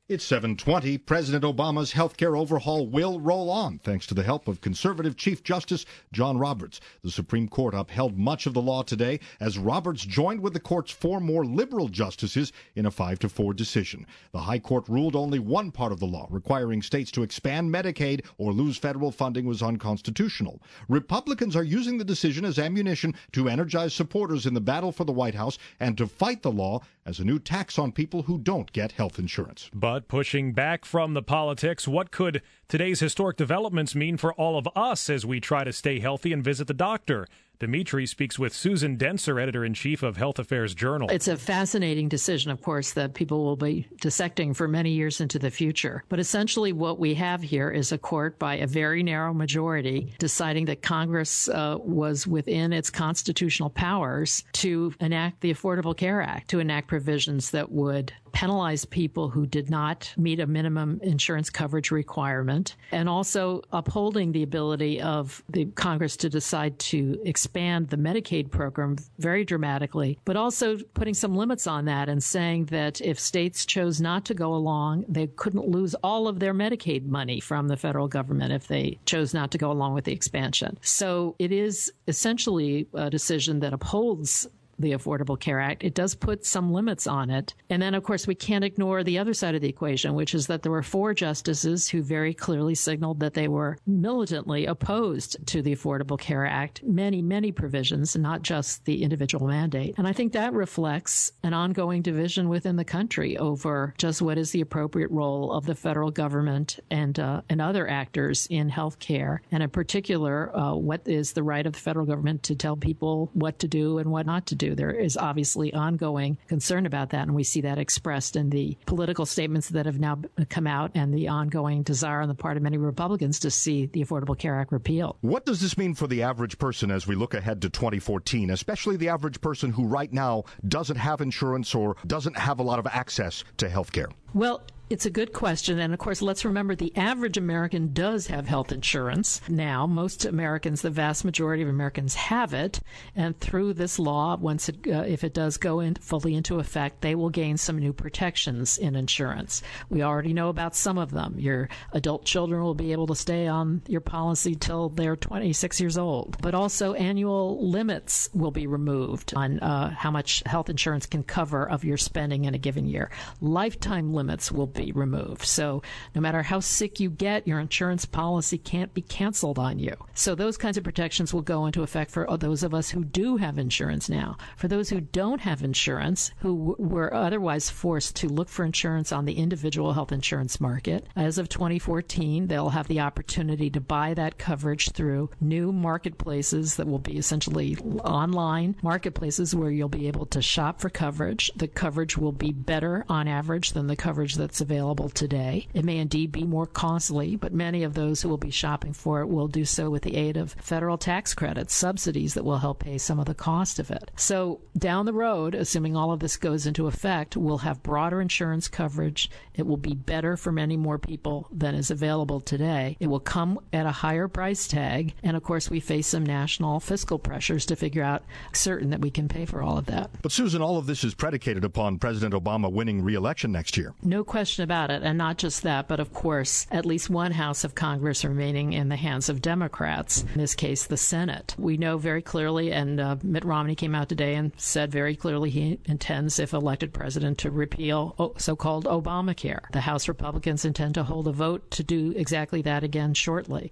It's 7:20. President Obama's healthcare overhaul will roll on, thanks to the help of conservative Chief Justice John Roberts. The Supreme Court upheld much of the law today as Roberts joined with the court's four more liberal justices in a 5-4 decision. The High Court ruled only one part of the law, requiring states to expand Medicaid or lose federal funding, was unconstitutional. Republicans are using the decision as ammunition to energize supporters in the battle for the White House and to fight the law as a new tax on people who don't get health insurance. But pushing back from the politics, what could today's historic developments mean for all of us as we try to stay healthy and visit the doctor? Dimitri speaks with Susan Denser, editor-in-chief of Health Affairs Journal. It's a fascinating decision, of course, that people will be dissecting for many years into the future. But essentially what we have here is a court by a very narrow majority deciding that Congress was within its constitutional powers to enact the Affordable Care Act, to enact provisions that would penalize people who did not meet a minimum insurance coverage requirement, and also upholding the ability of the Congress to decide to expand the Medicaid program very dramatically, but also putting some limits on that and saying that if states chose not to go along, they couldn't lose all of their Medicaid money from the federal government if they chose not to go along with the expansion. So it is essentially a decision that upholds the Affordable Care Act. It does put some limits on it. And then, of course, we can't ignore the other side of the equation, which is that there were 4 justices who very clearly signaled that they were militantly opposed to the Affordable Care Act, many provisions, not just the individual mandate. And I think that reflects an ongoing division within the country over just what is the appropriate role of the federal government and other actors in health care, and in particular, what is the right of the federal government to tell people what to do and what not to do. There is obviously ongoing concern about that, and we see that expressed in the political statements that have now come out and the ongoing desire on the part of many Republicans to see the Affordable Care Act repealed. What does this mean for the average person as we look ahead to 2014, especially the average person who right now doesn't have insurance or doesn't have a lot of access to health care? Well, it's a good question. And of course, let's remember the average American does have health insurance. Now, most Americans, the vast majority of Americans have it. And through this law, once if it does go fully into effect, they will gain some new protections in insurance. We already know about some of them. Your adult children will be able to stay on your policy till they're 26 years old. But also annual limits will be removed on how much health insurance can cover of your spending in a given year. Lifetime limits will be removed. So no matter how sick you get, your insurance policy can't be canceled on you. So those kinds of protections will go into effect for those of us who do have insurance now. For those who don't have insurance, who were otherwise forced to look for insurance on the individual health insurance market, as of 2014, they'll have the opportunity to buy that coverage through new marketplaces that will be essentially online marketplaces where you'll be able to shop for coverage. The coverage will be better on average than the coverage that's available today. It may indeed be more costly, but many of those who will be shopping for it will do so with the aid of federal tax credits, subsidies that will help pay some of the cost of it. So down the road, assuming all of this goes into effect, we'll have broader insurance coverage. It will be better for many more people than is available today. It will come at a higher price tag. And of course, we face some national fiscal pressures to figure out certain that we can pay for all of that. But Susan, all of this is predicated upon President Obama winning re-election next year. No question about it. And not just that, but of course, at least one house of Congress remaining in the hands of Democrats, in this case, the Senate. We know very clearly, and Mitt Romney came out today and said very clearly he intends, if elected president, to repeal so-called Obamacare. The House Republicans intend to hold a vote to do exactly that again shortly.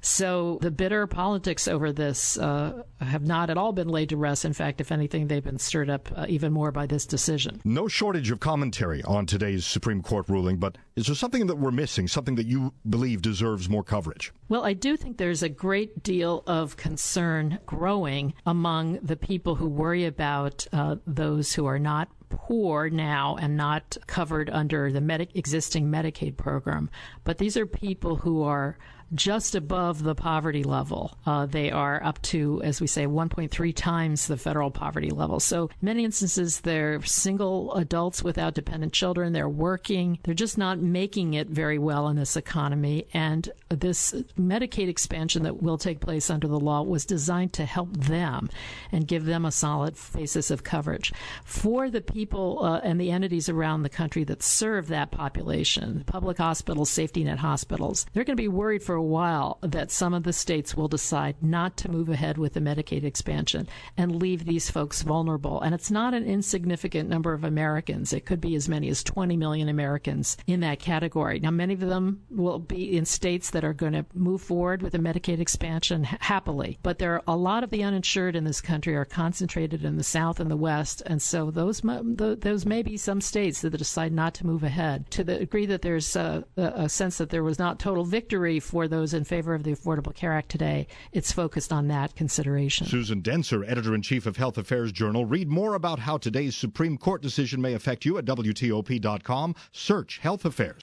So the bitter politics over this have not at all been laid to rest. In fact, if anything, they've been stirred up even more by this decision. No shortage of commentary on today's Supreme Court ruling, but is there something that we're missing, something that you believe deserves more coverage? Well, I do think there's a great deal of concern growing among the people who worry about those who are not poor now and not covered under the existing Medicaid program. But these are people who are just above the poverty level. They are up to, as we say, 1.3 times the federal poverty level. So in many instances, they're single adults without dependent children. They're working. They're just not making it very well in this economy. And this Medicaid expansion that will take place under the law was designed to help them and give them a solid basis of coverage. For the people and the entities around the country that serve that population, public hospitals, safety net hospitals, they're going to be worried for a while that some of the states will decide not to move ahead with the Medicaid expansion and leave these folks vulnerable. And it's not an insignificant number of Americans. It could be as many as 20 million Americans in that category. Now, many of them will be in states that are going to move forward with the Medicaid expansion happily. But there are a lot of the uninsured in this country are concentrated in the South and the West. And so those may be some states that decide not to move ahead. To the degree that there's a sense that there was not total victory for those in favor of the Affordable Care Act today, it's focused on that consideration. Susan Denser, editor-in-chief of Health Affairs Journal. Read more about how today's Supreme Court decision may affect you at WTOP.com. Search Health Affairs.